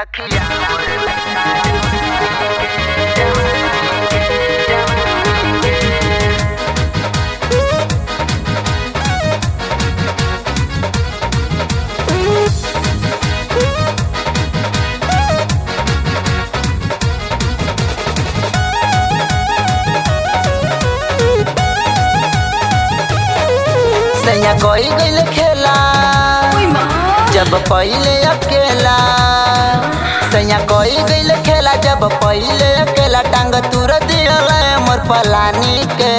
सैया कोई गइल खेला जब पहिले अकेला। सैया कोई गइल खेला जब पहिले अकेला। टांग तुर दियल मोर पलानी के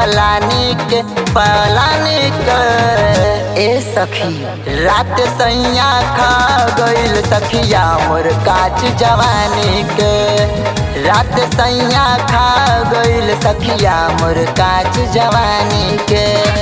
ए सखी रात सैया खा गइल सखिया मोर काच जवानी के। रात सैया खा गइल सखिया मोर काच जवानी के।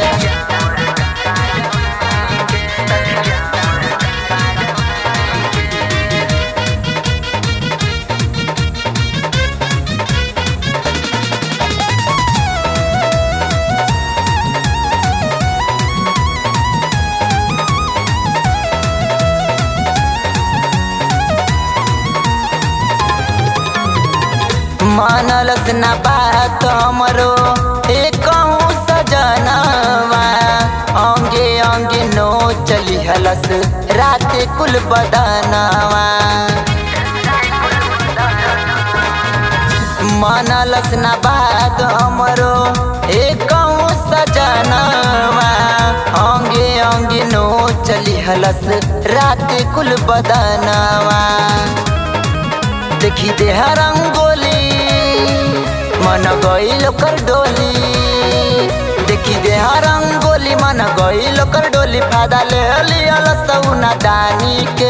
मानलस ना बात हमरो कहूँ सजनवा। अंगे अंगे नो चली हलस रात कुल बदनवा। मानलस ना बात हमरो कहूँ सजनवा। अंगे अंगे नो चली हलस रात कुल बदनवा। देखी देह रंगोली मन गइल ओकर डोली। देखी देह रंगोली मन गइल ओकर डोली। फायदा ले लियल सऊ नादानी के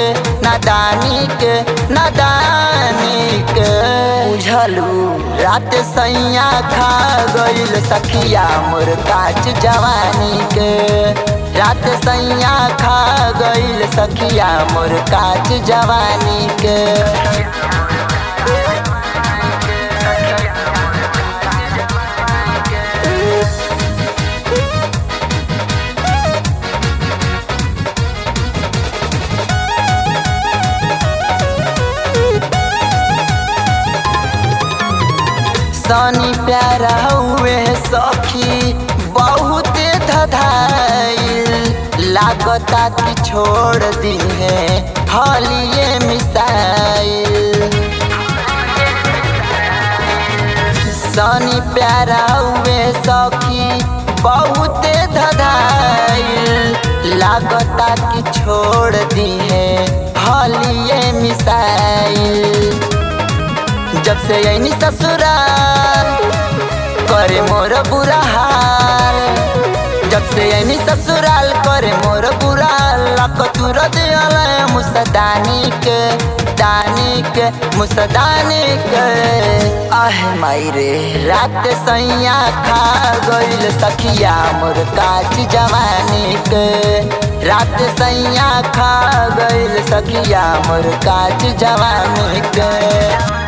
बुझलू। रात सैया खा गइल सखिया मोर काच जवानी के। रात सैया खा गइल सखिया मोर काच जवानी के। सनी प्यारा हुए सखी बहुत धधाइल। लागता कि छोड़ दी है हलिए मिसाइल। सनी प्यारा हुए सखी बहुत धधाइल। लागता कि छोड़ दी है हलिए मिसाइल। जब से यही ससुराल करे मोर बुरा हाल। जब से यही ससुराल करे मोर बुरा हाल। तुर दियल मुसदानी के आह माई रे। रात सैया खा गइल सखिया मोर काच जवानी के। रात सैया खा गइल सखिया मोर काच जवानी के।